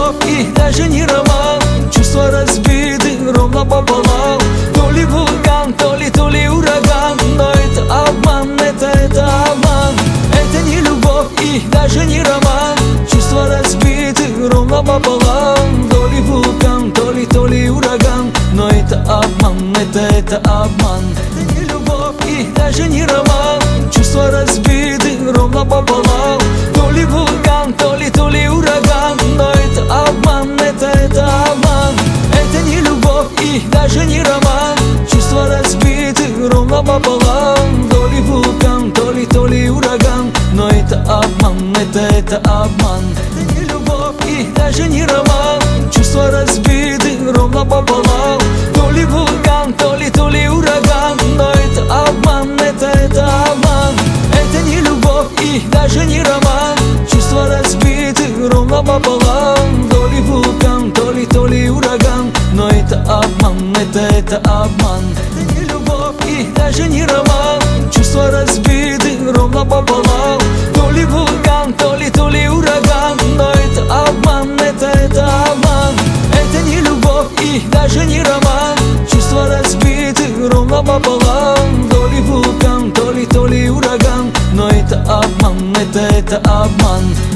любовь и даже не роман. Чувства разбиты ровно пополам. То ли вулкан, то ли ураган. Но это обман, это обман. Это не любовь и даже не роман. Чувства разбиты ровно пополам. То ли вулкан, то ли ураган. Но это обман, это обман. Это не любовь и даже не роман. Чувства разбиты ровно пополам. То ли вулкан, то ли ураган. Но это обман, это обман. Это не любовь и даже не роман. Чувства разбиты ровно пополам. То ли вулкан, то ли ураган. Но это обман, это обман. Это не любовь и даже не роман. Чувства разбиты ровно пополам. То ли вулкан, то ли ураган. Но это обман, это обман. Это не любовь и даже не роман. Чувства разбиты ровно пополам. То ли вулкан, то ли ураган. Но это обман, это обман. Это не любовь и даже не роман. Чувства разбиты ровно пополам. То ли вулкан, то ли ураган. Но это обман, это обман. Это не любовь и даже не роман. Чувства разбиты ровно пополам. То ли вулкан, то ли ураган. Но это обман, это обман.